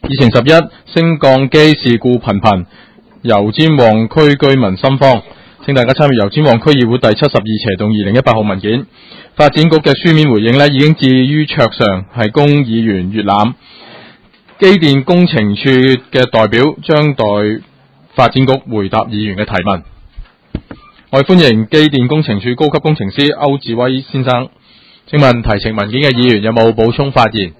議程11，升降機事故頻頻，油尖旺區居民心慌。請大家參閱油尖旺區議會第72斜動2018號文件。發展局嘅書面回應已經置於桌上，係供議員閱覽。機電工程處嘅代表將代發展局回答議員嘅提問。我哋歡迎機電工程處高級工程師歐志威先生。請問提呈文件嘅議員有冇補充發言？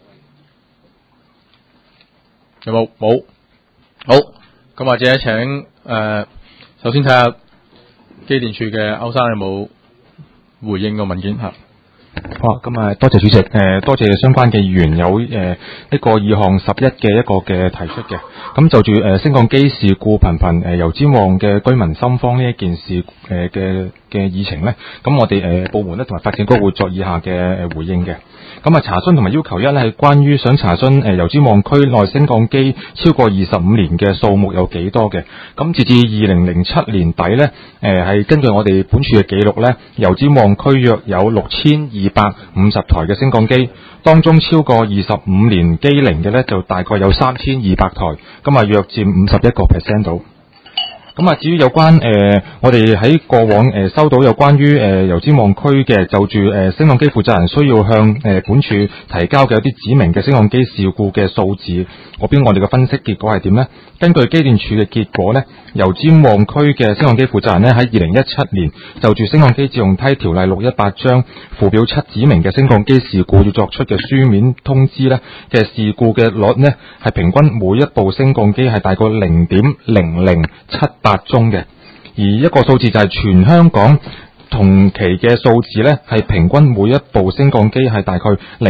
有冇？冇。好，咁或者請首先睇下機電處嘅歐生有冇回應個文件吓。 好，咁啊，多謝主席，多謝相關嘅議員有一個議項11嘅一個嘅提出嘅。咁就住升降機事故頻頻，油尖旺嘅居民心慌呢一件事嘅議程呢，咁我哋部門咧同埋發展局會作以下嘅回應嘅。咁啊，查詢同埋要求一咧係關於想查詢油尖旺區內升降機超過25年嘅數目有幾多嘅。咁截至2007年底咧，係根據我哋本處嘅記錄咧，油尖旺區約有6250台嘅升降機，當中超過25年機齡嘅咧就大概有3200台，咁啊約佔51% 度。咁啊，至於有關我哋喺過往收到有關於油尖旺區嘅就住升降機負責人需要向本處提交嘅有啲指明嘅升降機事故嘅數字，嗰邊我哋嘅分析結果係點呢？根據機電署嘅結果呢，油尖旺區嘅升降機負責人呢喺2017年就住升降機自用梯條例618章附表7指明嘅升降機事故要作出嘅書面通知呢嘅事故嘅率呢係平均每一部升降機係大概0.0078宗嘅，而一個數字就係全香港同期嘅數字呢係平均每一部升降機係大概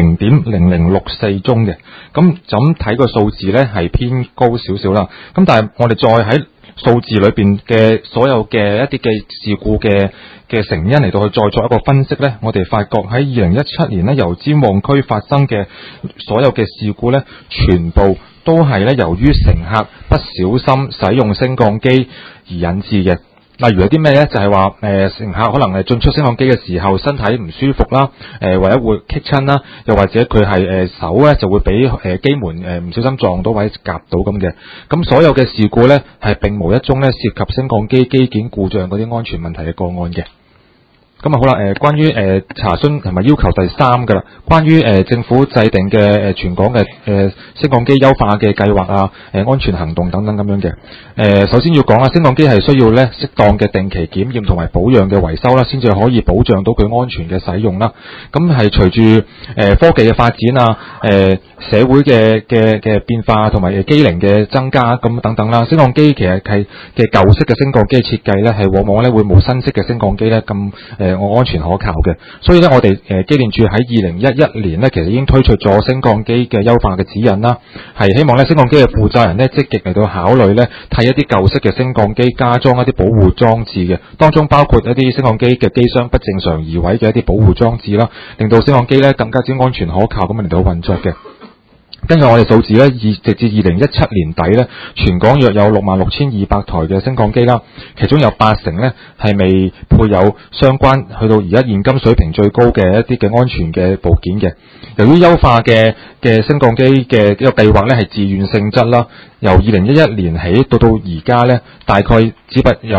0.0064宗嘅，咁就咁睇個數字呢係偏高少少啦。咁但係我哋再喺數字裏邊嘅所有嘅一啲嘅事故嘅成因嚟到去再作一個分析呢，我哋發覺喺2017年呢，油尖旺區發生嘅所有嘅事故呢，全部都係咧由於乘客不小心使用升降機而引致嘅。例如有啲咩咧，就係話乘客可能進出升降機嘅時候身體唔舒服啦，或者會棘親啦，又或者佢係手咧就會俾機門唔小心撞到或者夾到咁嘅。咁所有嘅事故咧係並無一宗咧涉及升降機機件故障嗰啲安全問題嘅個案嘅。咁啊好啦，關於查詢同埋要求第3噶啦，關於政府制定嘅全港嘅升降機優化嘅計劃啊，安全行動等等咁樣嘅。首先要講啦，升降機係需要咧適當嘅定期檢驗同埋保養嘅維修啦，先至可以保障到佢安全嘅使用啦。咁係隨住科技嘅發展啊，社會嘅變化同埋機齡嘅增加咁等等啦，升降機其實係嘅舊式嘅升降機設計咧係往往咧會冇新式嘅升降機咧咁我安全可靠嘅，所以咧我哋機電署喺2011年咧，其實已經推出咗升降機嘅優化嘅指引啦，係希望咧升降機嘅負責人咧積極嚟到考慮咧替一啲舊式嘅升降機加裝一啲保護裝置嘅，當中包括一啲升降機嘅機箱不正常移位嘅一啲保護裝置啦，令到升降機咧更加之安全可靠咁嚟到運作嘅。根據我哋數字咧，直至2017年底咧，全港約有66,200台嘅升降機啦，其中有80%咧係未配有相關去到而家現今水平最高嘅一啲嘅安全嘅部件嘅。由於優化嘅升降機嘅一個計劃咧係自願性質啦，由2011年起到而家咧，大概只不有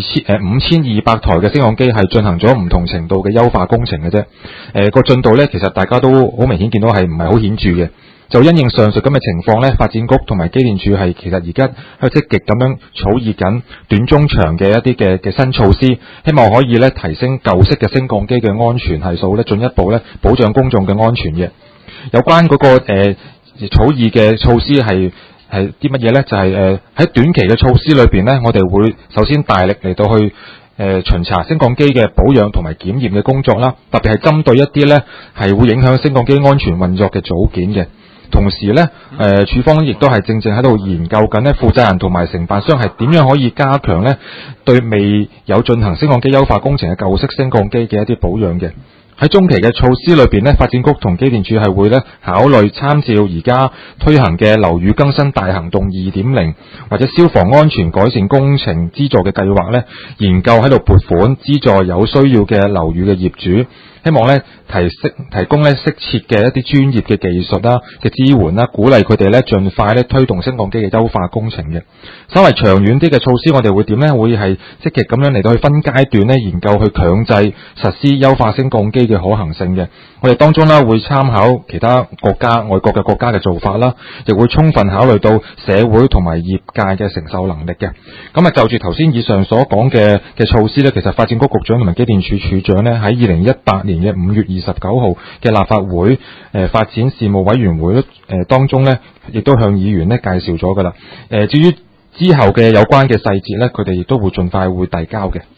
5,200台嘅升降機係進行咗唔同程度嘅優化工程嘅啫。個進度咧，其實大家都好明顯見到係唔係好顯著嘅。就因應上述咁嘅情況咧，發展局同埋機電署係其實而家喺度積極咁樣草擬緊短中長嘅一啲嘅新措施，希望可以咧提升舊式嘅升降機嘅安全係數咧，進一步咧保障公眾嘅安全嘅。有關嗰個草擬嘅措施係啲乜嘢咧？就係喺短期嘅措施裏邊咧，我哋會首先大力嚟到去巡查升降機嘅保養同埋檢驗嘅工作啦，特別係針對一啲咧係會影響升降機安全運作嘅組件嘅。同時咧，處方亦都係正喺度研究緊咧，負責人同埋承辦商係點樣可以加強咧對未有進行升降機優化工程嘅舊式升降機嘅一啲保養嘅。 喺中期嘅措施裏邊咧，發展局同機電署係會咧考慮參照而家推行嘅樓宇更新大行動 2.0 或者消防安全改善工程資助嘅計劃咧，研究喺度撥款資助有需要嘅樓宇嘅業主，希望咧提供咧適切嘅一啲專業嘅技術啦嘅支援啦，鼓勵佢哋咧盡快咧推動升降機嘅優化工程嘅。稍為長遠啲嘅措施，我哋會點咧？會係積極咁樣嚟到去分階段咧研究去強制實施優化升降機嘅可行性嘅。我哋當中啦會參考其他國家、外國嘅國家嘅做法啦，亦會充分考慮到社會同埋業界嘅承受能力嘅。咁啊，就住頭先以上所講嘅措施咧，其實發展局局長同埋機電署署長咧喺2018年嘅5月29號嘅立法會發展事務委員會當中咧，亦都向議員咧介紹咗噶啦。至於之後嘅有關嘅細節咧，佢哋亦都會盡快會遞交嘅。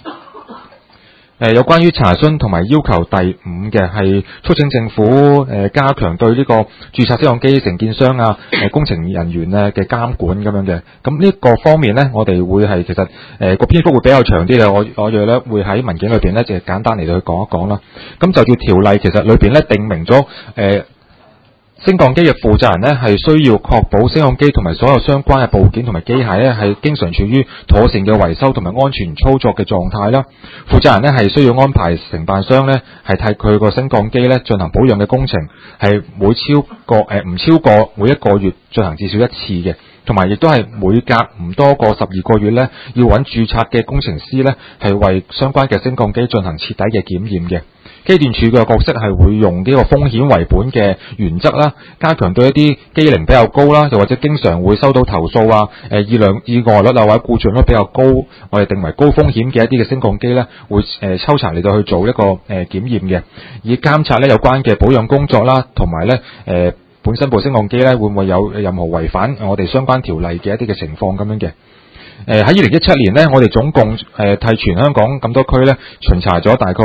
有關於查詢同埋要求第5嘅係促請政府加強對呢個註冊升降機承建商啊、工程人員嘅監管咁樣嘅。咁呢個方面呢，我哋會係其實個篇幅會比較長啲嘅，我哋咧會喺文件裏邊呢，就簡單嚟到去講一講啦。咁就叫條例其實裏邊咧定明咗升降機嘅負責人呢係需要確保升降機同埋所有相關嘅部件同埋機械呢係經常處於妥善嘅維修同埋安全操作嘅狀態啦。負責人呢係需要安排承辦商呢係替佢個升降機呢進行保養嘅工程，係唔超過每一個月進行至少一次嘅，同埋亦都係每隔唔多過12個月呢要揾註冊嘅工程師呢係為相關嘅升降機進行徹底嘅檢驗嘅。機電署嘅角色係會用呢個風險為本嘅原則啦，加強對一啲機齡比較高啦，又或者經常會收到投訴啊，意外率啊或者故障率比較高，我哋定為高風險嘅一啲嘅升降機咧，會抽查嚟到去做一個檢驗嘅，以監察咧有關嘅保養工作啦，同埋咧本身部升降機咧會唔會有任何違反我哋相關條例嘅一啲嘅情況咁樣嘅。喺2017年呢，我哋總共替全香港咁多區呢巡查咗大概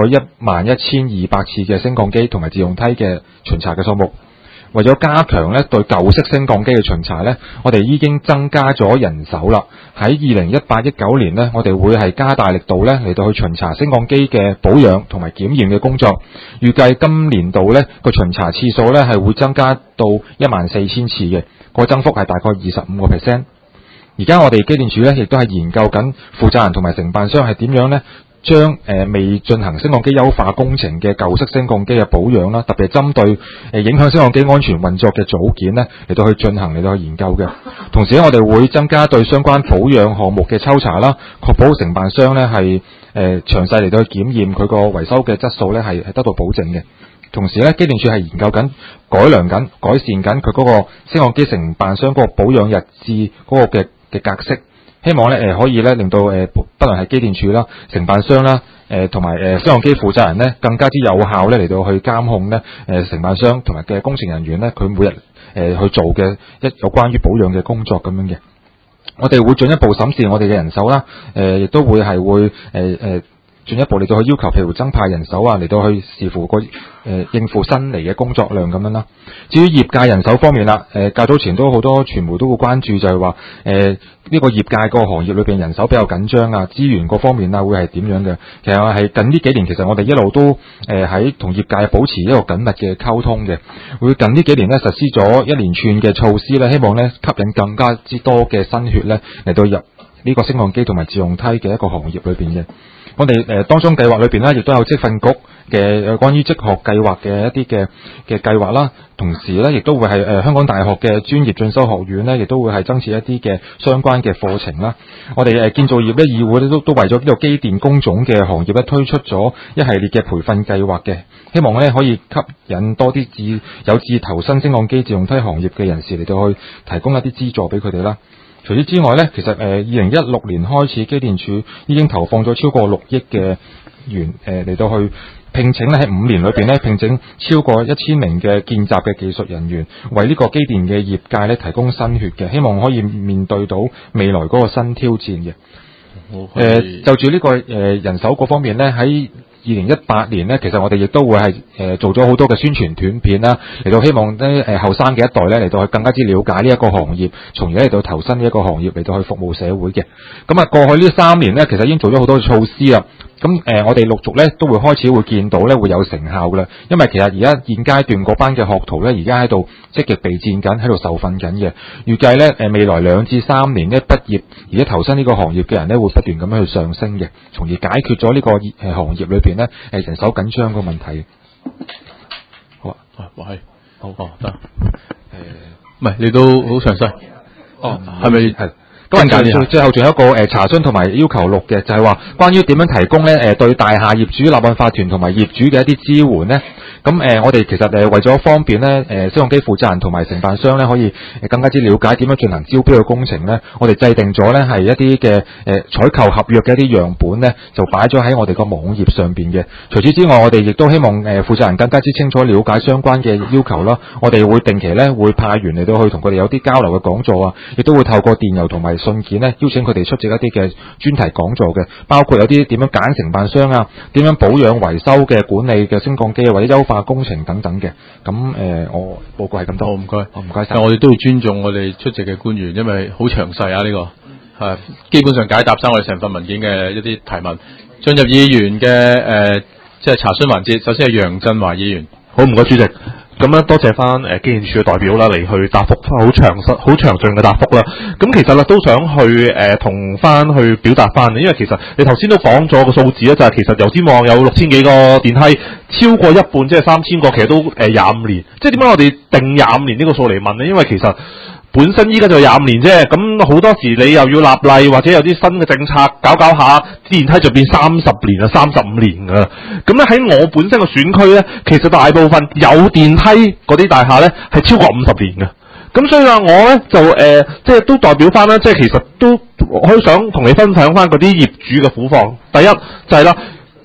11200次嘅升降機同埋自動梯嘅巡查嘅數目。為咗加強呢對舊式升降機嘅巡查呢，我哋已經增加咗人手啦。喺2018-19年呢，我哋會係加大力度呢嚟到去巡查升降機嘅保養同埋檢驗嘅工作。預計今年度呢個巡查次數呢係會增加到14000次嘅，個增幅係大概25%。而家我哋機電署咧，亦都係研究緊負責人同埋承辦商係點樣咧，將未進行升降機優化工程嘅舊式升降機嘅保養啦，特別係針對影響升降機安全運作嘅組件咧，嚟到去進行嚟到去研究嘅。同時咧，我哋會增加對相關保養項目嘅抽查啦，確保承辦商咧係詳細嚟到去檢驗佢個維修嘅質素咧係得到保證嘅。同時咧，機電署係研究緊、改善緊佢嗰個升降機承辦商嗰個保養日誌嗰個嘅格式，希望咧可以咧令到不論係機電署啦、承辦商啦、同埋升降機負責人咧，更加之有效咧嚟到去監控咧承辦商同埋嘅工程人員咧，佢每日去做嘅有關於保養嘅工作咁樣嘅。我哋會進一步審視我哋嘅人手啦，亦都會進一步嚟到去要求，譬如增派人手啊，嚟到去視乎應付新嚟嘅工作量咁樣啦。至於業界人手方面啦，較早前都好多傳媒都會關注，就係話呢個業界個行業裏邊人手比較緊張啊，資源各方面啊會係點樣嘅？其實係近呢幾年，其實我哋一路都喺同業界保持一個緊密嘅溝通嘅。會近呢幾年咧實施咗一連串嘅措施咧，希望咧吸引更加之多嘅新血咧嚟到入呢個升降機同埋自動梯嘅一個行業裏邊嘅。我哋當中計劃裏邊咧，亦都有職訓局嘅關於職學計劃嘅一啲嘅計劃啦。同時咧，亦都會係香港大學嘅專業進修學院咧，亦都會係增設一啲嘅相關嘅課程啦。我哋建造業咧議會咧都為咗呢個機電工種嘅行業咧推出咗一系列嘅培訓計劃嘅，希望咧可以吸引多啲有志投身升降機自動梯行業嘅人士嚟到去提供一啲資助俾佢哋啦。除此之外咧，其實2016年開始，機電署已經投放咗超過6億嘅元嚟到去聘請咧，喺5年裏邊咧聘請超過1000名嘅見習嘅技術人員，為呢個機電嘅業界咧提供新血嘅，希望可以面對到未來嗰個新挑戰嘅。就住呢個人手嗰方面咧，喺2018年咧，其實我哋亦都會係做咗好多嘅宣傳短片啦，嚟到希望咧後生嘅一代咧嚟到去更加之了解呢一個行業，從而嚟到投身呢一個行業嚟到去服務社會嘅。咁啊，過去呢3年咧，其實已經做咗好多嘅措施啦， 咁我哋陸續咧都會開始會見到咧會有成效㗎啦。因為其實而家現階段嗰班嘅學徒咧，而家喺度積極備戰緊，喺度受訓緊嘅。預計咧未來2至3年咧畢業而家投身呢個行業嘅人咧，會不斷咁樣去上升嘅，從而解決咗呢個行業裏邊咧人手緊張個問題。好啊， 係好得唔係你都好詳細係咪係？咁最後仲有一個查詢同埋要求錄嘅，就係話關於點樣提供咧對大廈業主立案法團同埋業主嘅一啲支援咧。咁我哋其實為咗方便咧升降機負責人同埋承辦商咧可以更加之了解點樣進行招標嘅工程咧，我哋制定咗咧係一啲嘅採購合約嘅一啲樣本咧，就擺咗喺我哋個網頁上邊嘅。除此之外，我哋亦都希望負責人更加之清楚了解相關嘅要求啦。我哋會定期咧會派員嚟到去同佢哋有啲交流嘅講座啊，亦都會透過電郵同埋信件咧邀請佢哋出席一啲嘅專題講座嘅，包括有啲點樣揀承辦商啊，點樣保養維修嘅管理嘅升降機或者優化工程等等嘅。咁我報告係咁多。好，唔該，唔該晒。 我哋都要尊重我哋出席嘅官員，因為好詳細啊，呢個係基本上解答晒我哋成份文件嘅一啲提問。進入議員嘅即係查詢環節，首先係楊振華議員。 好，唔該主席。咁咧多謝翻機電署嘅代表啦，嚟去答覆好詳盡嘅答覆啦。咁其實咧都想去同翻去表達翻，因為其實你頭先都講咗個數字咧，就係其實油尖旺有6000幾個電梯，超過一半即係3000個，其實都25年。即係點解我哋定25年呢個數嚟問呢？因為其實本身依家就25年啫，咁好多時你又要立例或者有啲新嘅政策搞下，電梯就變30年啊35年噶啦。咁咧喺我本身嘅選區咧，其實大部分有電梯嗰啲大廈咧係超過50年嘅。咁所以話我咧就即係都代表翻啦，即係其實都好想同你分享翻嗰啲業主嘅苦況。第一就係啦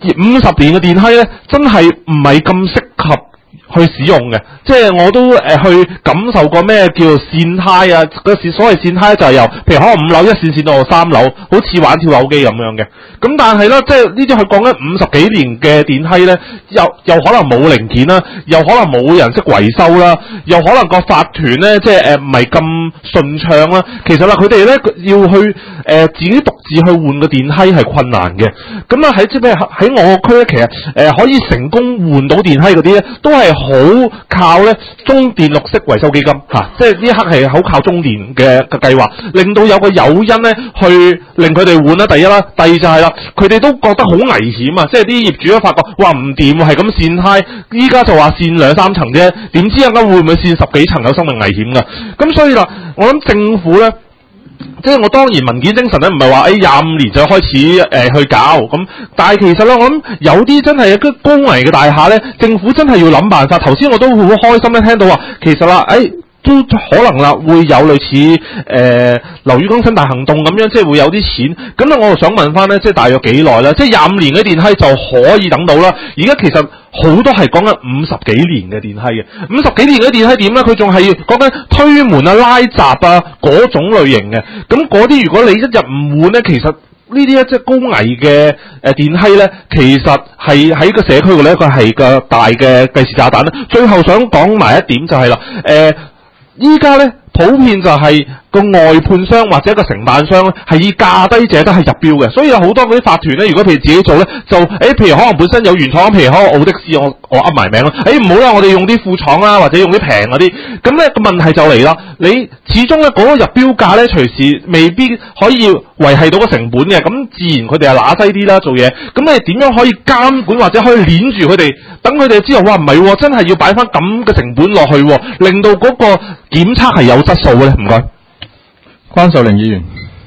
，50年嘅電梯咧真係唔係咁適合去使用嘅，即係我都去感受過咩叫做線梯啊，嗰時所謂線梯就係由譬如可能5樓一線線到3樓，好似玩跳樓機咁樣嘅。咁但係咧，即係呢啲係講緊50幾年嘅電梯咧，又可能冇零件啦，又可能冇人識維修啦，又可能個法團咧即係唔係咁順暢啦。其實啦，佢哋咧要去自己獨自去換個電梯係困難嘅。咁啊喺即係喺我個區咧，其實可以成功換到電梯嗰啲咧，都係好靠咧中電綠色維修基金即係呢一刻係好靠中電嘅計劃，令到有個誘因咧去令佢哋換啦。第一啦，第二就係啦，佢哋都覺得好危險啊！即係啲業主都發覺，哇唔掂，係咁跣梯，依家就話跣2-3層啫，點知會唔會跣10幾層有生命危險㗎？咁所以啦，我諗政府咧。即係我當然民建精神咧，唔係話25年就開始去搞咁，但係其實咧，我諗有啲真係一個高危嘅大廈咧，政府真係要諗辦法。頭先我都好開心咧，聽到話其實啦，都可能啦，會有類似樓宇更新大行動咁樣，即係會有啲錢。咁咧，我就想問翻咧，即係大約幾耐啦？即係25年嘅電梯就可以等到啦。而家其實好多係講緊50幾年嘅電梯嘅，50幾年嘅電梯點咧？佢仲係講緊推門啊、拉閘啊嗰種類型嘅。咁嗰啲如果你一日唔換咧，其實呢啲即係高危嘅電梯咧，其實係喺個社區度咧，佢係個大嘅計時炸彈咧。最後想講埋一點就係啦，依家咧普遍就係個外判商或者一個承辦商咧，係以價低者得係入標嘅，所以有好多嗰啲法團咧，如果譬如自己做咧，就譬如可能本身有原廠，譬如可能奧的士，我噏埋名啦，唔好啦，我哋用啲副廠啦，或者用啲平嗰啲，咁咧個問題就嚟啦，你始終咧嗰個入標價咧，隨時未必可以維繫到個成本嘅，咁自然佢哋係揦西啲啦做嘢，咁你點樣可以監管或者可以鏈住佢哋，等佢哋知道哇唔係，真係要擺翻咁嘅成本落去，令到嗰個檢測係有質素嘅咧，唔該。 關秀玲議員，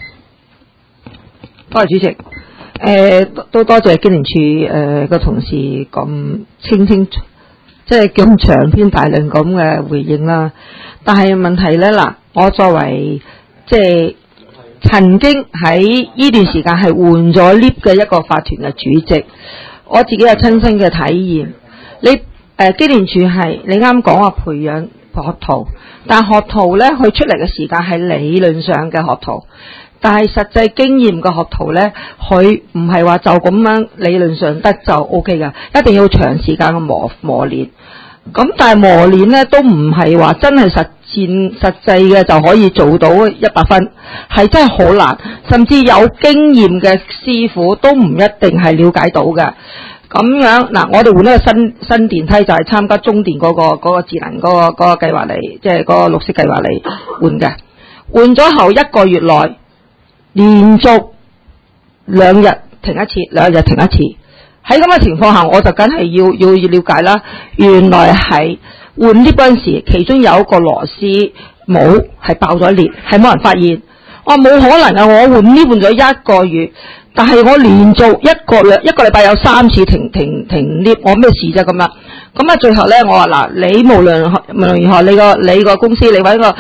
多謝主席，都多謝機電署個同事咁清楚，即係咁長篇大論咁嘅回應啦。但係問題咧嗱，我作為即係曾經喺呢段時間係換咗 lift 嘅一個法團嘅主席，我自己有親身嘅體驗。你機電署係你啱講話培養學徒，但學徒咧佢出嚟嘅時間係理論上嘅學徒，但係實際經驗嘅學徒咧，佢唔係話就咁樣理論上得就 OK 㗎，一定要長時間嘅磨練。咁但係磨練咧都唔係話真係實實際嘅就可以做到100分，係真係好難，甚至有經驗嘅師傅都唔一定係了解到嘅。咁樣嗱，我哋換一個新電梯就係參加中電嗰個智能嗰個計劃嚟，即係嗰個綠色計劃嚟換嘅。換咗後1個月內，連續2日停一次，2日停一次。喺咁嘅情況下，我就梗係要了解啦。原來係換 lift 嗰陣時，其中有一個螺絲帽係爆咗裂，係冇人發現。我冇可能啊！我換 lift 換咗1個月。但係我連續一個禮拜有3次停 lift， 我咩事啫咁樣？咁啊最後咧，我話嗱，你無論如何，你個公司你搵個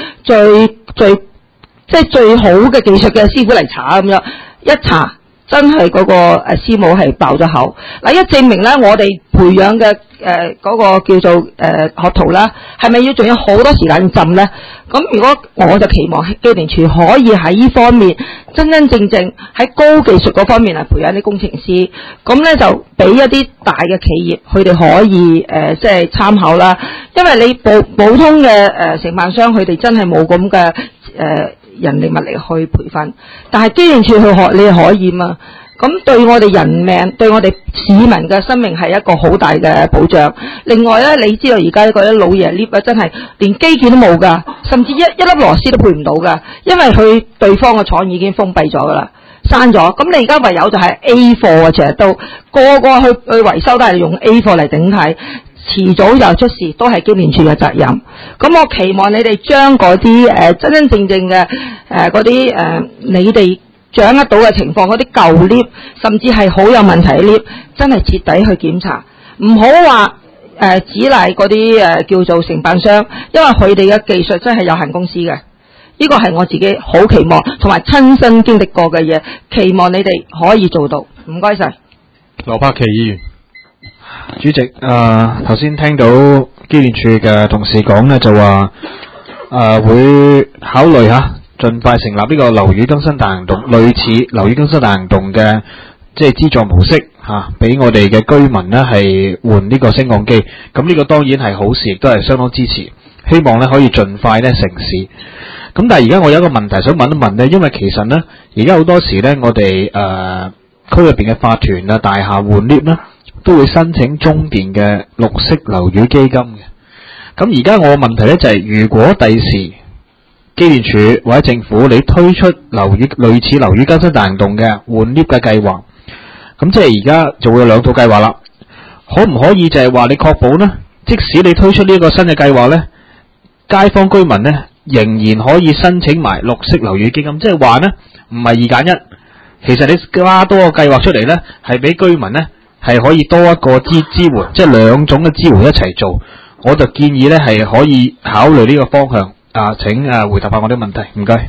最好嘅技術嘅師傅嚟查咁樣，一查真係嗰個師母係爆咗口。嗱，一證明咧，我哋培養嘅嗰個叫做學徒啦，係咪要仲有好多時間浸咧？咁如果我就期望機電署可以喺呢方面真正喺高技術嗰方面嚟培養啲工程師，咁咧就俾一啲大嘅企業佢哋可以即係參考啦。因為你普通嘅承辦商佢哋真係冇咁嘅人力物力去培訓，但係機電署去學你係可以嘛。咁對我哋人命，對我哋市民嘅生命係一個好大嘅保障。另外咧，你知道而家嗰啲老爺 lift 真係連機件都冇㗎，甚至一粒螺絲都配唔到㗎，因為佢對方嘅廠已經封閉咗㗎啦，閂咗。咁你而家唯有就係 A 貨啊，成日都個去維修都係用 A 貨嚟頂替，遲早又出事，都係機電署嘅責任。咁我期望你哋將嗰啲真正嘅嗰啲你哋掌握到嘅情況，嗰啲舊 lift 甚至係好有問題嘅 lift， 真係徹底去檢查，唔好話指賴嗰啲叫做承辦商，因為佢哋嘅技術真係有限公司嘅。呢個係我自己好期望同埋親身經歷過嘅嘢，期望你哋可以做到。唔該晒。 羅柏祺議員。 主席，頭先聽到機電署嘅同事講呢，就話會考慮盡快成立呢個樓宇更新大行動，類似樓宇更新大行動嘅即係資助模式俾我哋嘅居民呢係換呢個升降機。咁呢個當然係好事，亦都係相當支持。希望呢可以盡快呢成事。咁但係而家我有一個問題想問一問呢，因為其實呢而家好多時呢，我哋區入邊嘅法團啊、大廈換 lift 呢都會申請中電嘅綠色樓宇基金嘅。咁而家我嘅問題呢就係，如果第時機電署或者政府你推出類似樓宇更新大行動嘅換 lift 嘅計劃，咁即係而家就會有2套計劃啦。可唔可以就係話你確保呢，即使你推出呢個新嘅計劃呢，街坊居民呢仍然可以申請埋綠色樓宇基金，即係話呢唔係2揀1，其實你加多個計劃出嚟呢，係俾居民呢係可以多一個支援，即係2種嘅支援一齊做。我就建議呢係可以考慮呢個方向。請回答下我啲問題，唔該。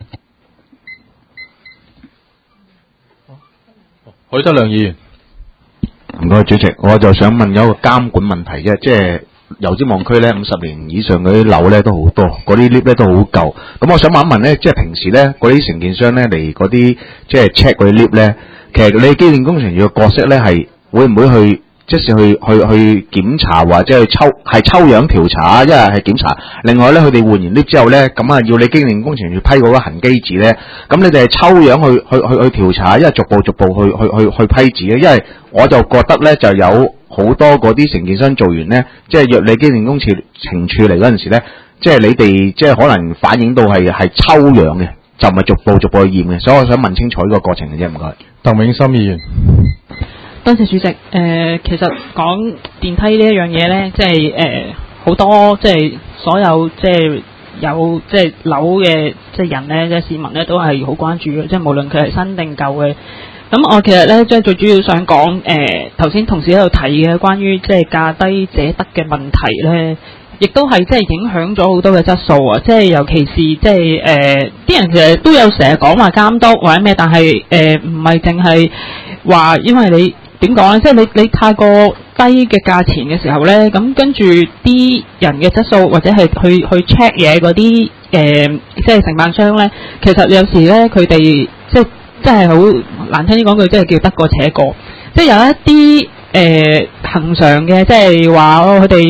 許德亮議員。 唔該，主席，我就想問有一個監管問題啫，即係油尖旺區咧50年以上嗰啲樓咧都好多，嗰啲 lift 咧都好舊。咁我想問一問咧，即係平時咧嗰啲承建商咧嚟嗰啲即係 check 嗰啲 lift 咧，其實你機電工程署嘅角色咧係會唔會去？即是去檢查或者去抽樣調查，一係檢查。另外咧，佢哋換完 lift 之後咧，咁要你機電工程署批嗰個痕機紙咧，咁你哋係抽樣去調查，一係逐步去批紙咧。因為我就覺得咧，就有好多嗰啲承建商做完咧，即係約你機電工程署嚟嗰陣時咧，即係你哋即係可能反映到係抽樣嘅，就唔係逐步去驗嘅。所以我想問清楚呢個過程嘅啫，唔該。 鄧永森議員。 多謝主席。其實講電梯呢一樣嘢咧，即係好多即係所有即係有即係樓嘅即係人咧，即係市民咧都係好關注嘅，即係無論佢係新定舊嘅。咁我其實咧即係最主要想講頭先同事喺度提嘅關於即係價低者得嘅問題咧，亦都係即係影響咗好多嘅質素啊！即係尤其是即係啲人其實都有成日講話監督或者咩，但係唔係淨係話因為你。點講咧？即係你太過低嘅價錢嘅時候咧，咁跟住啲人嘅質素或者係去 check 嘢嗰啲即係承辦商咧，其實有時咧佢哋即係好難聽啲講句，即係叫得過且過。即係有一啲恒常嘅，即係話佢哋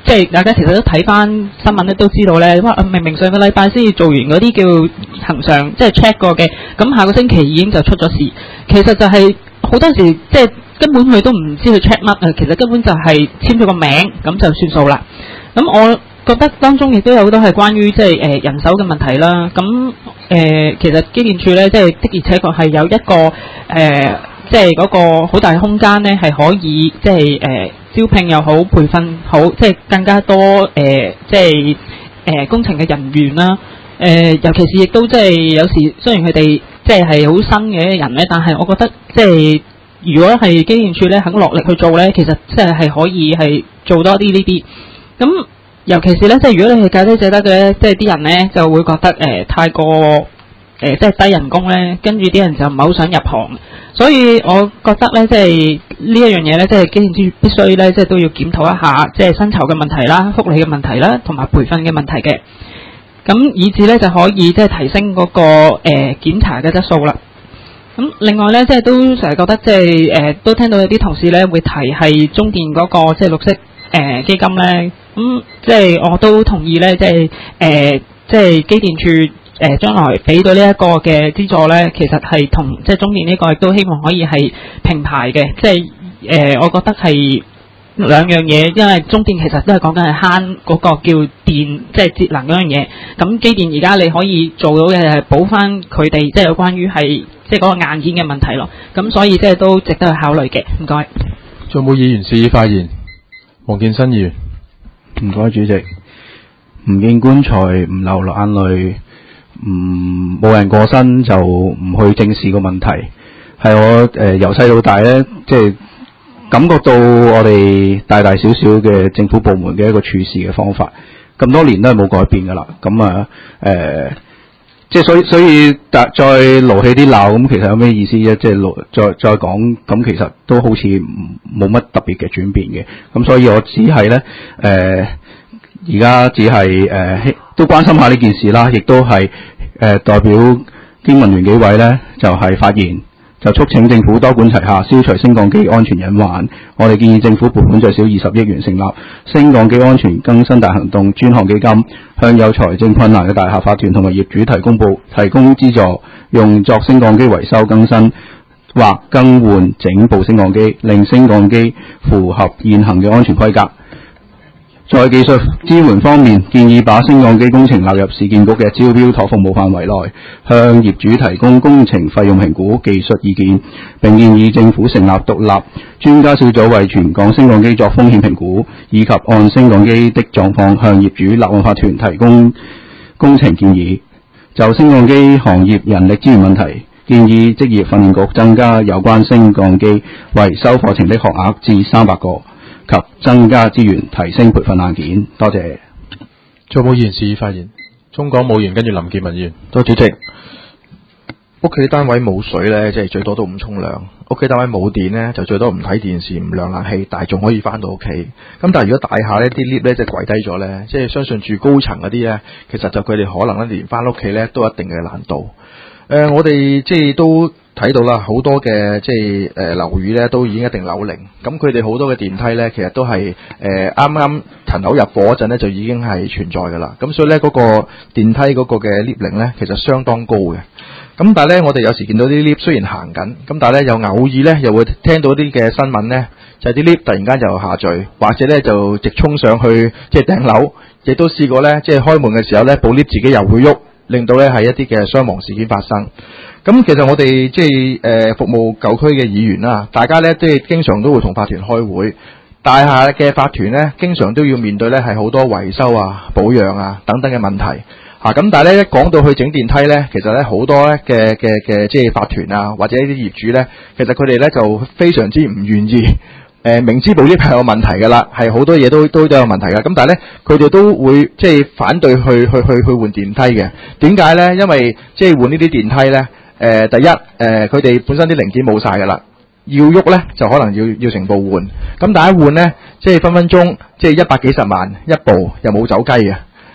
即係大家其實都睇翻新聞咧，都知道咧，哇！明明上個禮拜先至做完嗰啲叫恆常即係 check 過嘅，咁下個星期已經就出咗事。其實就係好多時即係根本佢都唔知佢 check 乜啊，其實根本就係簽咗個名咁就算數啦。咁我覺得當中亦都有好多係關於即係人手嘅問題啦。咁其實機電處咧，即係的而且確係有一個即係嗰個好大嘅空間咧，係可以即係招聘又好，培訓好，即係更加多即係工程嘅人員啦。尤其是亦都即係有時雖然佢哋即係好新嘅人咧，但係我覺得即係如果係機電處咧肯落力去做咧，其實即係可以係做多啲呢啲。咁尤其是咧，即係如果你係價低者得嘅咧，即係啲人咧就會覺得太過即係低人工咧，跟住啲人就唔係好想入行。所以我覺得咧，即係呢一樣嘢咧，即係機電處必須咧，即係都要檢討一下，即係薪酬嘅問題啦、福利嘅問題啦，同埋培訓嘅問題嘅。咁以至咧就可以即係提升嗰個檢查嘅質素啦。咁另外咧，即係都成日覺得即係都聽到有啲同事咧會提係中電嗰個即係綠色基金咧。咁即係我都同意咧，即係機電處將來俾到呢一個嘅資助咧，其實係同即係中電呢個亦都希望可以係平排嘅。即係我覺得係兩樣嘢，因為中電其實都係講緊係慳嗰個叫電，即係節能嗰樣嘢。咁機電而家你可以做到嘅係補翻佢哋即係有關於係即係嗰個硬件嘅問題咯。咁所以即係都值得去考慮嘅。唔該。 仲有冇議員示意發言？黃建新議員。 唔該，主席。唔見棺材唔流眼淚，冇人過身就唔去正視個問題，係我由細到大咧，即係感覺到我哋大大小小嘅政府部門嘅一個處事嘅方法，咁多年都係冇改變噶啦。咁啊即係所以再勞氣啲鬧，咁其實有咩意思啫？即係再講，咁其實都好似冇乜特別嘅轉變嘅。咁所以我只係咧而家只係都關心下呢件事啦，亦都係代表經民聯幾位咧就係發言，就促請政府多管齊下，消除升降機安全隱患。我哋建議政府撥款最少20億元，成立升降機安全更新大行動專項基金，向有財政困難嘅大廈法團同埋業主提供資助，用作升降機維修更新或更換整部升降機，令升降機符合現行嘅安全規格。在技術支援方面，建議把升降機工程納入市建局嘅招標妥服務範圍內，向業主提供工程費用評估、技術意見，並建議政府成立獨立專家小組為全港升降機作風險評估，以及按升降機的狀況向業主立案法團提供工程建議。就升降機行業人力資源問題，建議職業訓練局增加有關升降機維修課程的學額至300個。及增加資源，提升培訓硬件。多謝。 仲有冇議員示意發言？中港冇議員，跟住林健文議員。 多謝主席。屋企單位冇水咧，即係最多都唔沖涼；屋企單位冇電咧，就最多唔睇電視、唔涼冷氣，但係仲可以翻到屋企。咁但係如果大廈呢啲 lift 咧即係跪低咗咧，即係相信住高層嗰啲咧，其實就佢哋可能咧連翻屋企咧都有一定嘅難度。我哋即係都睇到啦，好多嘅即係樓宇咧都已經一定樓齡，咁佢哋好多嘅電梯咧，其實都係啱啱層樓入伙嗰陣咧就已經係存在㗎啦。咁所以咧嗰個電梯嗰個嘅 lift 齡咧，其實相當高嘅。咁但係咧，我哋有時見到啲 lift 雖然行緊，咁但係咧又偶爾咧又會聽到啲嘅新聞咧，就係啲 lift 突然間就下墜，或者咧就直衝上去即係頂樓，亦都試過咧即係開門嘅時候咧，部 lift 自己又會喐。令到咧係一啲嘅傷亡事件發生。咁其實我哋即係服務舊區嘅議員啦，大家咧即係經常都會同法團開會。大廈嘅法團咧，經常都要面對咧係好多維修啊、保養啊等等嘅問題。咁但係咧一講到去整電梯咧，其實咧好多咧嘅即係法團啊，或者啲業主咧，其實佢哋咧就非常之唔願意。明知部 lift 係有問題㗎啦，係好多嘢都有問題㗎。咁但係咧，佢哋都會即係反對去換電梯嘅。點解咧？因為即係換呢啲電梯咧，第一佢哋本身啲零件冇晒㗎啦，要喐咧就可能要成部換。咁但係一換咧，即係分鐘即係100幾十萬一部，又冇走雞嘅。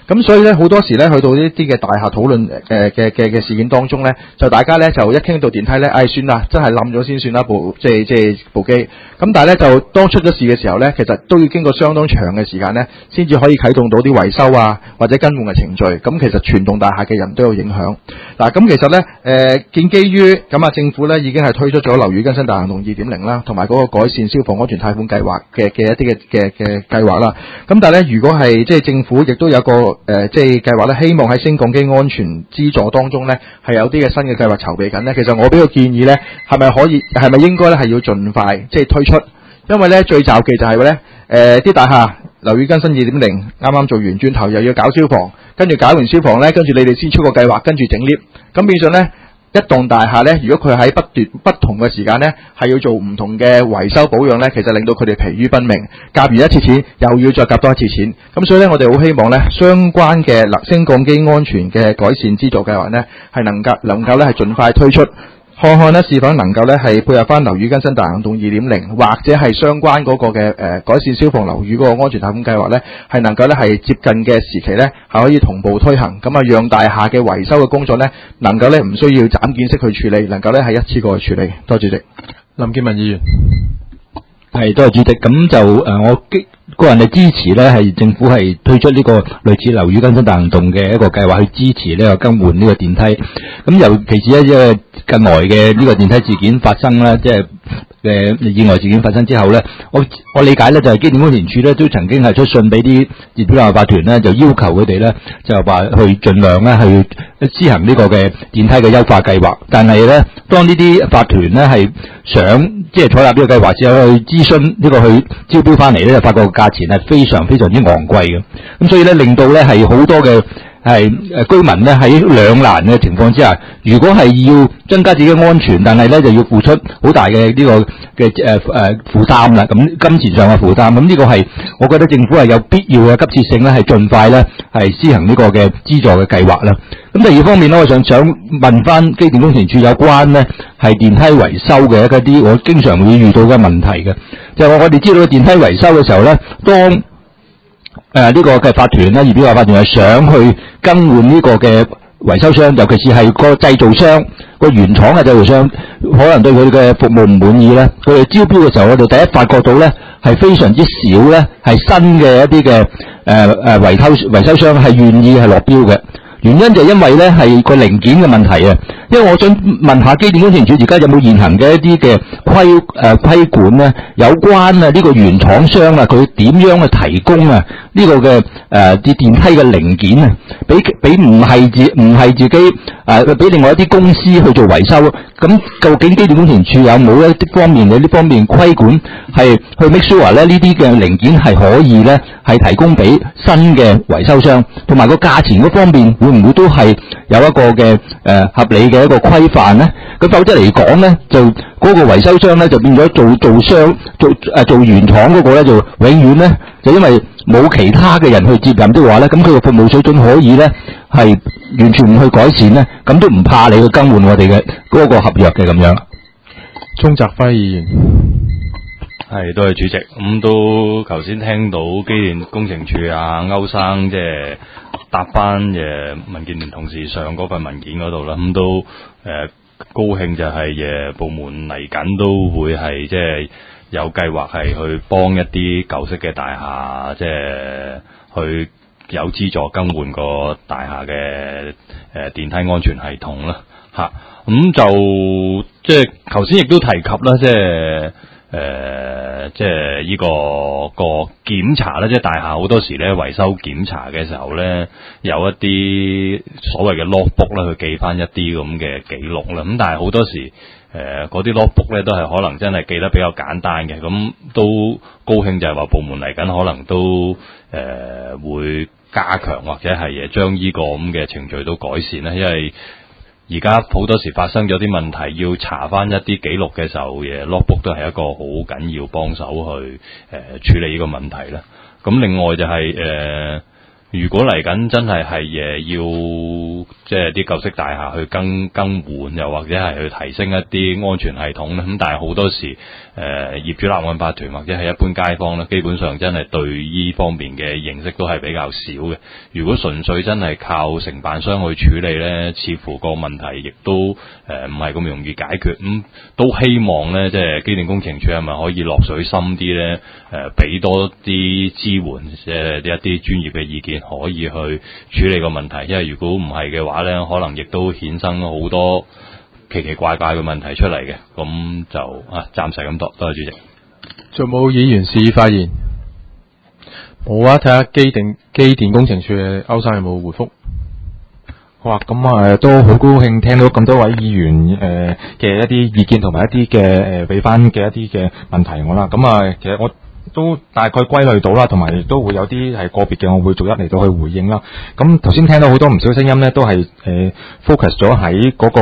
咁所以咧好多時咧去到呢啲嘅大廈討論嘅事件當中咧，就大家咧就一傾到電梯咧，算啦，真係冧咗先算啦部即係部機。咁但係咧就當出咗事嘅時候咧，其實都要經過相當長嘅時間咧，先至可以啟動到啲維修啊或者更換嘅程序。咁其實全棟大廈嘅人都有影響。嗱，咁其實咧建基於咁政府咧已經係推出咗樓宇更新大行動 2.0 啦，同埋嗰個改善消防安全貸款計劃嘅一啲嘅計劃啦。咁但係咧，如果係即係政府亦都有個即係計劃咧，希望喺升降機安全資助當中咧係有啲嘅新嘅計劃籌備緊咧。其實我俾個建議咧，係咪應該咧係要盡快即係推出？因為咧最驟忌就係咧啲大廈樓宇更新 2.0 啱啱做完，轉頭又要搞消防，跟住搞完消防咧，跟住你哋先出個計劃，跟住整 lift， 咁變相咧一棟大廈咧，如果佢喺不同嘅時間咧係要做唔同嘅維修保養咧，其實令到佢哋疲於奔命，夾完一次錢又要再夾多一次錢。咁所以咧，我哋好希望咧相關嘅升降機安全嘅改善資助計劃咧係能夠咧係盡快推出。看看咧是否能夠咧係配合翻樓宇更新大行動 2.0 或者係相關嗰個嘅改善消防樓宇嗰個安全貸款計劃咧，係能夠咧係接近嘅時期咧係可以同步推行，咁讓大廈嘅維修嘅工作咧能夠咧唔需要斬件式去處理，能夠咧係一次過去處理。多謝主席。 林建文議員。 係，多謝主席。咁就我個人嘅支持咧，係政府係推出呢個類似樓宇更新大行動嘅一個計劃，去支持呢個更換呢個電梯。咁尤其是咧，近來嘅呢個電梯事件發生啦，即係意外事件發生之後咧，我理解咧就係機電工程署咧都曾經係出信俾啲業主立案法團咧，就要求佢哋咧就話去盡量咧去施行呢個嘅電梯嘅優化計劃。但係咧，當呢啲法團咧係想即係採納呢個計劃之後去諮詢呢個去招標翻嚟咧，就發覺個價錢係非常非常之昂貴嘅。咁所以咧令到咧係好多嘅居民咧喺兩難嘅情況之下，如果係要增加自己嘅安全，但係咧就要付出好大嘅呢個嘅負擔啦。咁金錢上嘅負擔，咁呢個係我覺得政府係有必要嘅急切性咧，係盡快咧係施行呢個嘅資助嘅計劃啦。咁第二方面咧，我想問翻機電工程署有關咧係電梯維修嘅一啲我經常會遇到嘅問題嘅，就係我哋知道電梯維修嘅時候咧，當呢個嘅法團咧，業主立案法團係想去更換呢個嘅維修商，尤其是係個製造商、個原廠嘅製造商，可能對佢嘅服務唔滿意咧，佢哋招標嘅時候，我哋第一發覺到咧係非常之少咧，係新嘅一啲嘅維修商係願意係落標嘅。原因就因為咧係個零件嘅問題啊，因為我想問下機電工程署而家有冇現行嘅一啲嘅規管咧，有關呢個原廠商啊，佢點樣去提供啊呢個嘅啲電梯嘅零件啊，俾唔係自己俾另外一啲公司去做維修。咁究竟機電工程署有冇一啲方面嘅呢方面規管，係去 make sure 咧呢啲嘅零件係可以咧係提供俾新嘅維修商，同埋個價錢嗰方面會唔會都係有一個嘅合理嘅一個規範咧？咁否則嚟講咧，就嗰個維修商咧就變咗做原廠嗰個咧就永遠咧就因為冇其他嘅人去接任的話咧，咁佢個服務水準可以咧係完全唔去改善咧，咁都唔怕你去更換我哋嘅嗰個合約嘅咁樣。 鍾澤輝議員。 係，多謝主席。咁都頭先聽到機電工程署歐生即係答翻民建聯同事上嗰份文件嗰度啦，咁都高興就係部門嚟緊都會係即係有計劃係去幫一啲舊式嘅大廈，即係去有資助更換個大廈嘅電梯安全系統啦，嚇。咁就即係頭先亦都提及啦，即係呢個檢查咧，即係大廈好多時咧維修檢查嘅時候咧，有一啲所謂嘅 logbook 咧，去記翻一啲咁嘅記錄啦。咁但係好多時嗰啲 logbook 咧都係可能真係記得比較簡單嘅，咁都高興就係話部門嚟緊可能都會加強或者係將呢個咁嘅程序都改善啦，因為而家好多時發生咗啲問題，要查翻一啲記錄嘅時候，logbook 都係一個好緊要幫手去處理呢個問題啦。咁另外就係如果嚟緊真係要即係啲舊式大廈去更換，又或者係去提升一啲安全系統咧，咁但係好多時業主立案法團或者係一般街坊咧，基本上真係對呢方面嘅認識都係比較少嘅。如果純粹真係靠承辦商去處理咧，似乎個問題亦都唔係咁容易解決。咁都希望咧，即係機電工程署係咪可以落水深啲咧？俾多啲支援，一啲專業嘅意見，可以去處理個問題。因為如果唔係嘅話咧，可能亦都衍生好多奇奇怪怪嘅問題出嚟嘅。咁就暫時咁多謝主席。 仲冇議員示意發言？冇啊，睇下機電工程署嘅歐生有冇回覆。 好啊，咁都好高興聽到咁多位議員嘅一啲意見同埋一啲嘅俾翻嘅一啲嘅問題我啦。咁其實我都大概歸類到啦，同埋亦都會有啲係個別嘅，我會逐一嚟到去回應啦。咁頭先聽到好多唔少聲音咧，都係focus 咗喺嗰個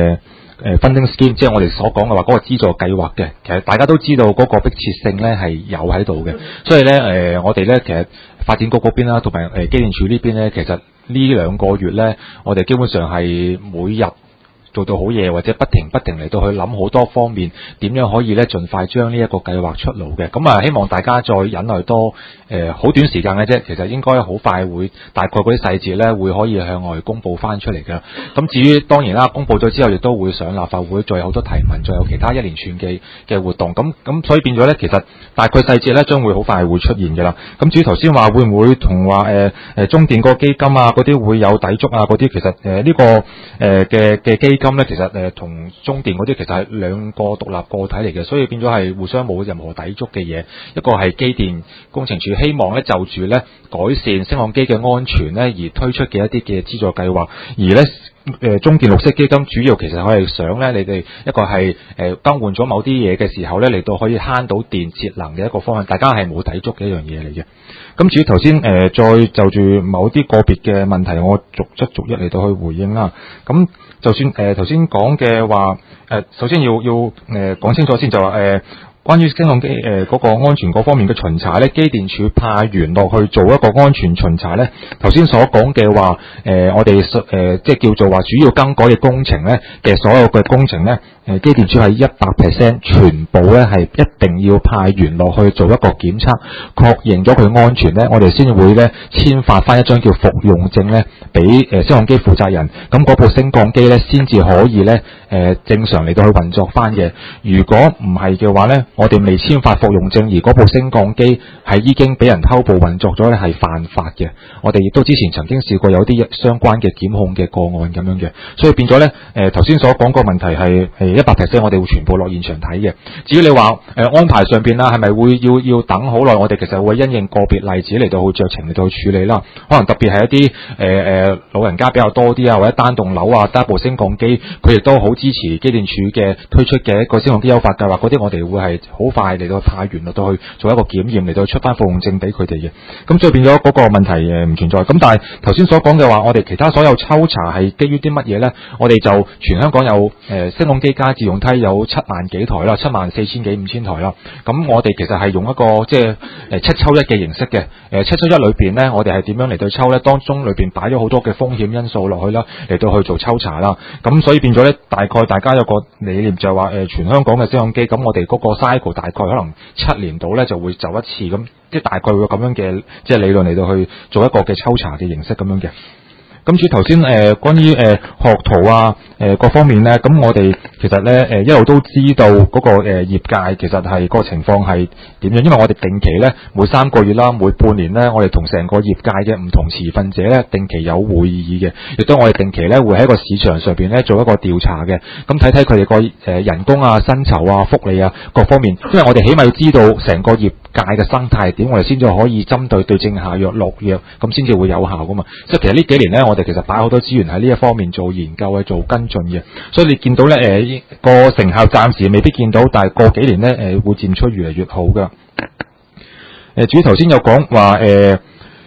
funding scheme， 即係我哋所講嘅話嗰個資助計劃嘅。其實大家都知道嗰個迫切性咧係有喺度嘅，所以咧我哋咧其實發展局嗰邊啦，同埋機電署呢邊咧，其實呢兩個月咧，我哋基本上係每日做到好嘢，或者不停嚟到去諗好多方面點樣可以咧盡快將呢一個計劃出爐嘅。咁希望大家再忍耐多好短時間嘅啫，其實應該好快會大概嗰啲細節咧會可以向外公佈翻出嚟嘅。咁至於當然啦，公佈咗之後亦都會上立法會，再有好多提問，再有其他一連串嘅活動。咁所以變咗咧，其實大概細節咧將會好快會出現嘅啦。咁至於頭先話會唔會同話中電個基金嗰啲會有抵觸嗰啲，其實呢個嘅基金咧，其實同中電嗰啲其實係兩個獨立個體嚟嘅，所以變咗係互相冇任何抵觸嘅嘢。一個係機電工程署希望咧就住咧改善升降機嘅安全咧而推出嘅一啲嘅資助計劃，而咧中電綠色基金主要其實係想咧你哋一個係更換咗某啲嘢嘅時候咧嚟到可以慳到電節能嘅一個方向，大家係冇抵觸嘅一樣嘢嚟嘅。咁至於頭先再就住某啲個別嘅問題，我逐一嚟到去回應啦。咁就算頭先講嘅話，首先要講清楚先，就話關於升降機嗰個安全嗰方面嘅巡查咧，機電署派員落去做一個安全巡查咧。頭先所講嘅話，我哋即係叫做話主要更改嘅工程咧嘅所有嘅工程咧，機電署係100% 全部咧係一定要派員落去做一個檢測，確認咗佢安全咧，我哋先會咧簽發翻一張叫服用證咧俾升降機負責人，咁嗰部升降機咧先至可以咧正常嚟到去運作翻嘅。如果唔係嘅話咧，我哋未簽發服用證，而嗰部升降機係已經俾人偷步運作咗咧，係犯法嘅。我哋亦都之前曾經試過有啲相關嘅檢控嘅個案咁樣嘅，所以變咗咧頭先所講個問題係100%我哋會全部落現場睇嘅。至於你話安排上邊啦，係咪會要等好耐？我哋其實會因應個別例子嚟到去酌情嚟到去處理啦。可能特別係一啲老人家比較多啲或者單棟樓得一部升降機，佢亦都好支持機電署嘅推出嘅一個升降機優化計劃，嗰啲我哋會係好快嚟到派員落到去做一個檢驗，嚟到出翻服用證俾佢哋嘅。咁所以變咗嗰個問題唔存在。咁但係頭先所講嘅話，我哋其他所有抽查係基於啲乜嘢咧？我哋就全香港有升降機加自動梯有7萬幾台啦，74000幾5000台啦。咁我哋其實係用一個即係7抽1嘅形式嘅。7抽1裏邊咧，我哋係點樣嚟到抽咧？當中裏邊擺咗好多嘅風險因素落去啦，嚟到去做抽查啦。咁所以變咗咧，大概大家有個理念就係話全香港嘅升降機，咁我哋嗰個 cycle 大概可能7年度咧就會走一次，咁即係大概會有咁樣嘅即係理論嚟到去做一個嘅抽查嘅形式咁樣嘅。咁至於頭先關於學徒各方面咧，咁我哋其實咧一路都知道嗰個業界其實係個情況係點樣，因為我哋定期咧每3個月啦，每半年咧，我哋同成個業界嘅唔同持份者咧定期有會議嘅，亦都我哋定期咧會喺個市場上邊咧做一個調查嘅，咁睇睇佢哋個人工薪酬福利各方面，因為我哋起碼要知道成個業界嘅生態點，我哋先至可以針對症下藥落藥，咁先至會有效噶嘛。即係其實呢幾年咧，我哋其實擺好多資源喺呢一方面做研究做跟進嘅，所以你見到咧個成效暫時未必見到，但係過幾年咧會漸出越嚟越好噶。至於頭先有講話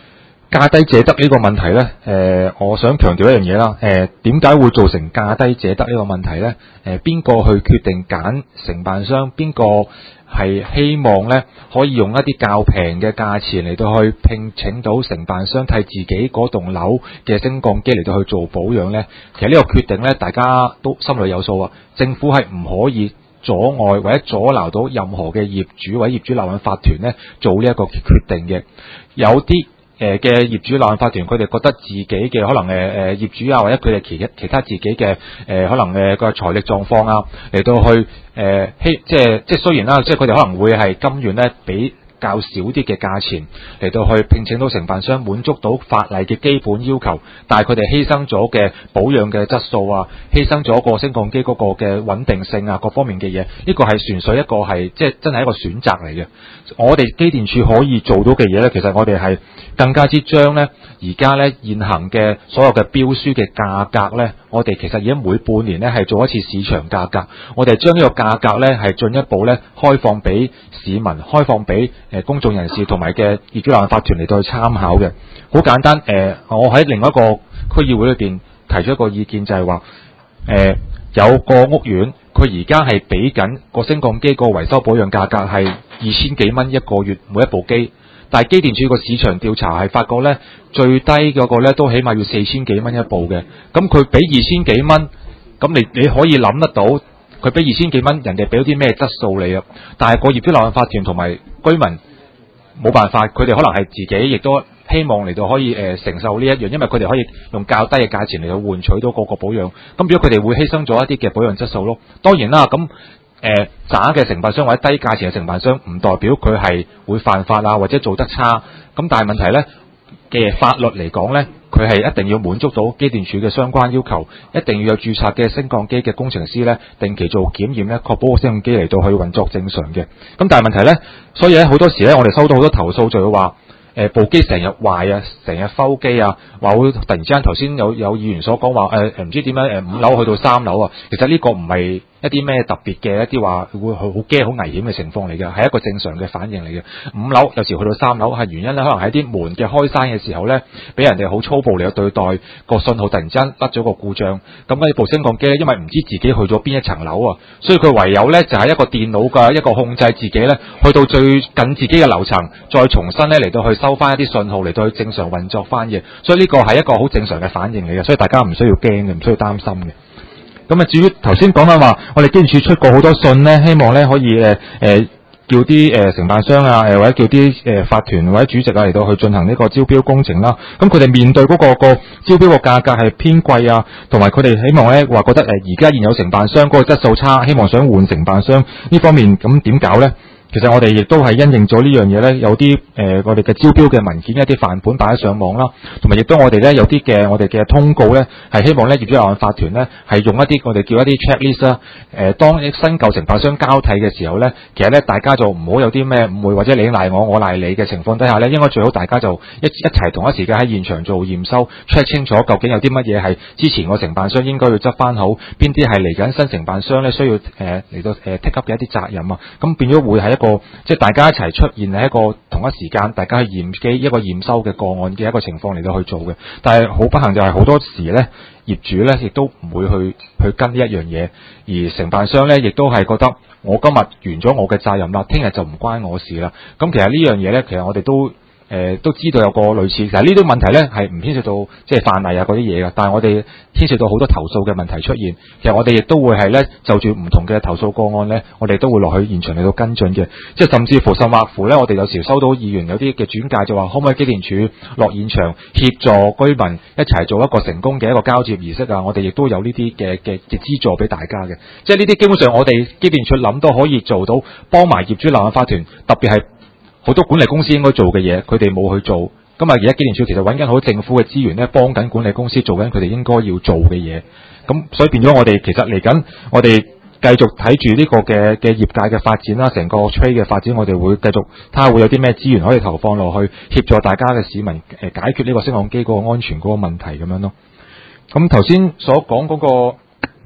價低者得呢個問題呢，我想強調一樣嘢啦。點解會造成價低者得呢個問題呢？邊個去決定揀承辦商？邊個係希望呢可以用一啲較平嘅價錢嚟到去聘請到承辦商替自己嗰棟樓嘅升降機嚟到去做保養呢？其實呢個決定呢，大家都心裏有數啊。政府係唔可以阻礙或者阻撓到任何嘅業主或者業主立案法團呢做呢一個決定嘅。有啲嘅業主立案法團，佢哋覺得自己嘅可能業主啊，或者佢哋其他自己嘅可能個財力狀況啊，嚟到去即係雖然啦，即係佢哋可能會係甘願咧俾較少啲嘅價錢嚟到去聘請到承辦商，滿足到法例嘅基本要求，但係佢哋犧牲咗嘅保養嘅質素啊，犧牲咗個升降機嗰個嘅穩定性啊，各方面嘅嘢，呢個係純粹一個係即係真係一個選擇嚟嘅。我哋機電署可以做到嘅嘢咧，其實我哋係更加之將咧而家咧現行嘅所有嘅標書嘅價格咧，我哋其實已經每半年咧係做一次市場價格，我哋將呢個價格咧係進一步咧開放俾市民，開放俾公眾人士同埋嘅業主立案法團嚟到去參考嘅。好簡單，我喺另一個區議會裏邊提出一個意見，就係話有個屋苑，佢而家係俾緊個升降機個維修保養價格係2000幾蚊一個月每一部機，但係機電署個市場調查係發覺咧最低嗰個咧都起碼要4000幾蚊一部嘅，咁佢俾2000幾蚊，咁你可以諗得到佢俾2000幾蚊，人哋俾咗啲咩質素你啊？但係個業主立案法團同埋居民冇辦法，佢哋可能係自己亦都希望嚟到可以承受呢一樣，因為佢哋可以用較低嘅價錢嚟到換取到嗰個保養，咁如果佢哋會犧牲咗一啲嘅保養質素咯。當然啦，咁渣嘅承辦商或者低價錢嘅承辦商，唔代表佢係會犯法啊，或者做得差。咁但係問題呢，嘅法律嚟講呢，佢係一定要滿足到機電署嘅相關要求，一定要有註冊嘅升降機嘅工程師呢，定期做檢驗呢，確保個升降機嚟到去運作正常嘅。咁但係問題呢，所以咧好多時呢，我哋收到好多投訴，就會話部機成日壞啊，成日摟機啊，話會突然之間頭先有議員所講話唔知點解5樓去到3樓啊，其實呢個唔係一啲咩特別嘅一啲話會好驚好危險嘅情況嚟嘅，係一個正常嘅反應嚟嘅。5樓有時去到3樓係原因咧，可能喺啲門嘅開閂嘅時候咧，俾人哋好粗暴嚟對待，個信號突然之間甩咗個故障，咁呢部升降機咧，因為唔知自己去咗邊一層樓啊，所以佢唯有咧就係一個電腦嘅一個控制自己咧，去到最近自己嘅樓層，再重新咧嚟到去收翻一啲信號嚟到去正常運作翻嘅，所以呢個係一個好正常嘅反應嚟嘅，所以大家唔需要驚嘅，唔需要擔心嘅。咁啊，至於頭先講緊話，我哋機電署出過好多信咧，希望咧可以叫啲承辦商啊，或者叫啲法團或者主席啊嚟到去進行呢個招標工程啦。咁佢哋面對嗰個招標個價格係偏貴啊，同埋佢哋希望咧話覺得而家現有承辦商嗰個質素差，希望想換承辦商呢方面，咁點搞咧？其實我哋亦都係因應咗呢樣嘢咧，有啲我哋嘅招標嘅文件一啲範本擺咗上網啦，同埋亦都我哋咧有啲嘅我哋嘅通告咧，係希望咧業主立案法團咧係用一啲我哋叫一啲 checklist 啦，當新舊承辦商交替嘅時候咧，其實咧大家就唔好有啲咩誤會或者你賴我我賴你嘅情況底下咧，應該最好大家就一齊同一時間喺現場做驗收 check 清楚究竟有啲乜嘢係之前個承辦商應該要執翻好，邊啲係嚟緊新承辦商咧需要嚟到take up 嘅一啲責任啊，咁變咗會係一個即係大家一齊出現喺一個同一時間，大家去驗機一個驗收嘅個案嘅一個情況嚟到去做嘅。但係好不幸就係好多時咧，業主咧亦都唔會去跟呢一樣嘢，而承辦商咧亦都係覺得我今日完咗我嘅責任啦，聽日就唔關我事啦。咁其實呢樣嘢咧，其實我哋都知道有個類似，其實呢啲問題咧係唔牽涉到即係犯例啊嗰啲嘢嘅，但係我哋牽涉到好多投訴嘅問題出現。其實我哋亦都會係咧就住唔同嘅投訴個案咧，我哋都會落去現場嚟到跟進嘅。即係甚至乎甚或乎咧，我哋有時收到議員有啲嘅轉介就話，可唔可以機電署落現場協助居民一齊做一個成功嘅一個交接儀式啊？我哋亦都有呢啲嘅資助俾大家嘅。即係呢啲基本上我哋機電署諗都可以做到，幫埋業主立案法團，特別係好多管理公司應該做嘅嘢，佢哋冇去做。咁啊，而家機電署其實揾緊好多政府嘅資源咧，幫緊管理公司做緊佢哋應該要做嘅嘢。咁所以變咗我哋其實嚟緊，我哋繼續睇住呢個嘅業界嘅發展啦，成個 trade 嘅發展，我哋會繼續睇下會有啲咩資源可以投放落去協助大家嘅市民解決呢個升降機嗰個安全嗰個問題咁樣咯。咁頭先所講嗰個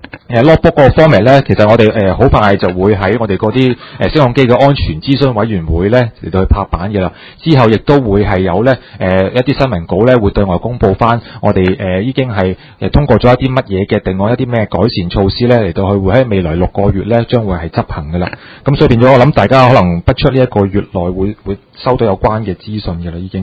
logbook 嗰個 format 咧，其實我哋好快就會喺我哋嗰啲升降機嘅安全諮詢委員會咧嚟到去拍板嘅啦。之後亦都會係有咧一啲新聞稿咧會對外公佈翻我哋已經係通過咗一啲乜嘢嘅定案，一啲咩改善措施咧嚟到去會喺未來6個月咧將會係執行嘅啦。咁所以變咗我諗大家可能不出呢1個月內會收到有關嘅資訊嘅啦已經。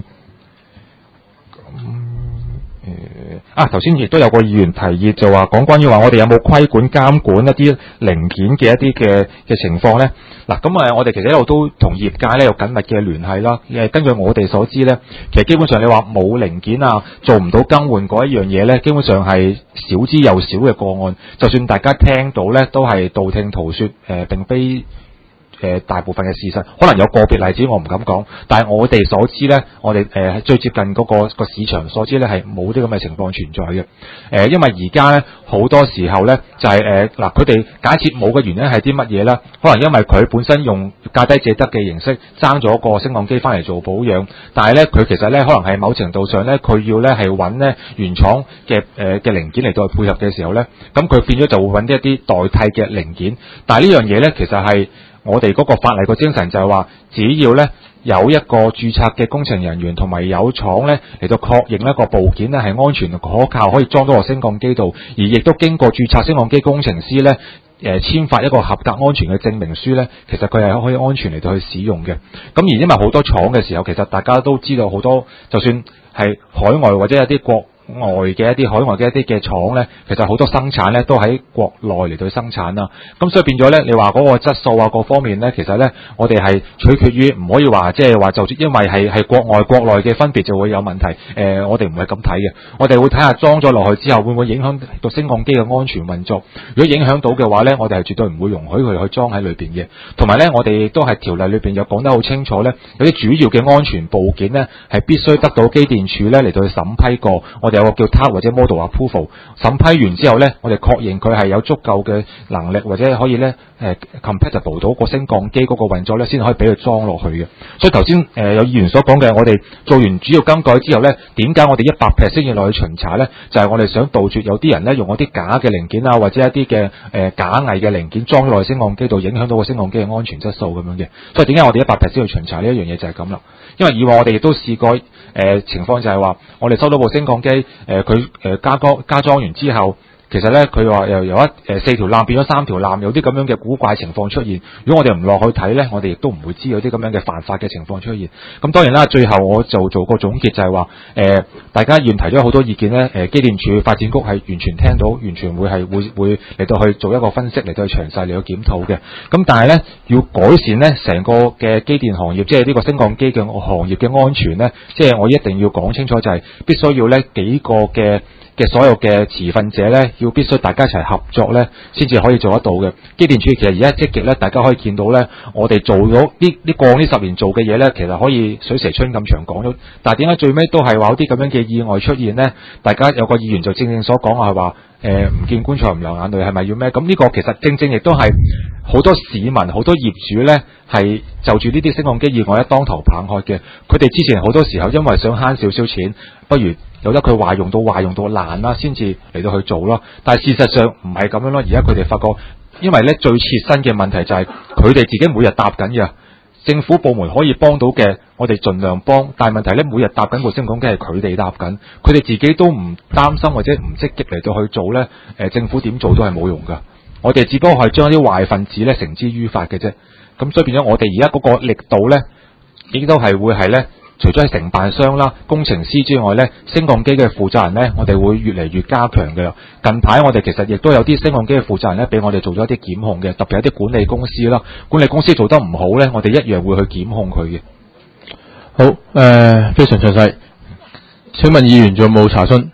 頭先亦都有個議員提議就話講關於話我哋有冇規管監管一啲零件嘅一啲嘅情況咧。嗱咁我哋其實一路都同業界咧有緊密嘅聯繫啦。根據我哋所知咧，其實基本上你話冇零件啊，做唔到更換嗰一樣嘢咧，基本上係少之又少嘅個案。就算大家聽到咧，都係道聽途說，並非大部分嘅事實，可能有個別例子我唔敢講，但係我哋所知咧，我哋最接近嗰個市場所知咧係冇啲咁嘅情況存在嘅。因為而家咧好多時候咧就係佢哋假設冇嘅原因係啲乜嘢啦？可能因為佢本身用價低者得嘅形式爭咗個升降機翻嚟做保養，但係咧佢其實咧可能係某程度上咧佢要咧係揾咧原廠嘅零件嚟到配合嘅時候咧，咁佢變咗就會揾一啲代替嘅零件。但係呢樣嘢咧其實係我哋嗰個法例個精神就係話，只要咧有一個註冊嘅工程人員同埋有廠咧嚟到確認一個部件咧係安全可靠，可以裝到個升降機度，而亦都經過註冊升降機工程師咧簽發一個合格安全嘅證明書咧，其實佢係可以安全嚟到去使用嘅。咁而因為好多廠嘅時候，其實大家都知道好多，就算係海外或者一啲國外嘅一啲海外嘅一啲嘅廠咧，其實好多生產咧都喺國內嚟到生產啦。咁所以變咗咧，你話嗰個質素啊各方面咧，其實咧我哋係取決於唔可以話即係話就因為係國外國內嘅分別就會有問題。我哋唔係咁睇嘅，我哋會睇下裝咗落去之後會唔會影響到升降機嘅安全運作。如果影響到嘅話咧，我哋係絕對唔會容許佢去裝喺裏邊嘅。同埋咧，我哋亦都係條例裏邊有講得好清楚咧，有啲主要嘅安全部件咧係必須得到機電署咧嚟到去審批過。我哋有個叫 TAR 或者 Model Approval， 審批完之後咧，我哋確認佢係有足夠嘅能力或者可以咧compatible 到個升降機嗰個運作咧，先可以俾佢裝落去嘅。所以頭先有議員所講嘅，我哋做完主要更改之後咧，點解我哋100%要落去巡查咧？就係我哋想杜絕有啲人咧用嗰啲假嘅零件啊，或者一啲嘅假偽嘅零件裝落去升降機度，影響到個升降機嘅安全質素咁樣嘅。所以點解我哋100%要巡查呢一樣嘢就係咁啦。因為以往我哋亦都試過情況就係話，我哋收到部升降機佢加裝完之後，其實咧佢話又有4條纜變咗3條纜，有啲咁樣嘅古怪情況出現。如果我哋唔落去睇咧，我哋亦都唔會知有啲咁樣嘅犯法嘅情況出現。咁當然啦，最後我就做個總結就係話，大家議員提咗好多意見咧，機電署發展局係完全聽到，完全會嚟到去做一個分析，嚟到去詳細嚟到檢討嘅。咁但係咧要改善咧成個嘅機電行業，即係呢個升降機嘅行業嘅安全咧，即係我一定要講清楚，就係必須要咧幾個嘅所有嘅持份者咧，要必須大家一齊合作咧，先至可以做得到嘅。機電署其實而家積極咧，大家可以見到咧，我哋做咗過呢10年做嘅嘢咧，其實可以水蛇春咁長講咗。但係點解最尾都係話有啲咁樣嘅意外出現咧？大家有個議員就正正所講係話，唔見棺材唔流眼淚，係咪要咩？咁呢個其實正正亦都係好多市民、好多業主咧，係就住呢啲升降機意外咧當頭棒喝嘅。佢哋之前好多時候因為想慳少少錢，不如由得佢壞用到爛啦，先至嚟到去做咯。但係事實上唔係咁樣咯。而家佢哋發覺，因為咧最切身嘅問題就係佢哋自己每日搭緊嘅，政府部門可以幫到嘅，我哋盡量幫。但係問題咧，每日搭緊部升降機係佢哋搭緊，佢哋自己都唔擔心或者唔積極嚟到去做咧。政府點做都係冇用噶。我哋只不過係將啲壞分子咧繩之於法嘅啫。咁所以變咗我哋而家嗰個力度咧，亦都係會係咧。除咗係承辦商啦、工程師之外咧，升降機嘅負責人咧，我哋會越嚟越加強嘅啦。近排我哋其實亦都有啲升降機嘅負責人咧，俾我哋做咗一啲檢控嘅，特別係啲管理公司啦。管理公司做得唔好咧，我哋一樣會去檢控佢嘅。 好，非常詳細。請問議員仲有冇查詢？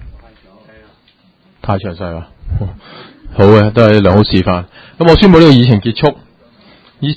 太詳細啦。好嘅，都係良好示範。咁我宣布呢個議程結束。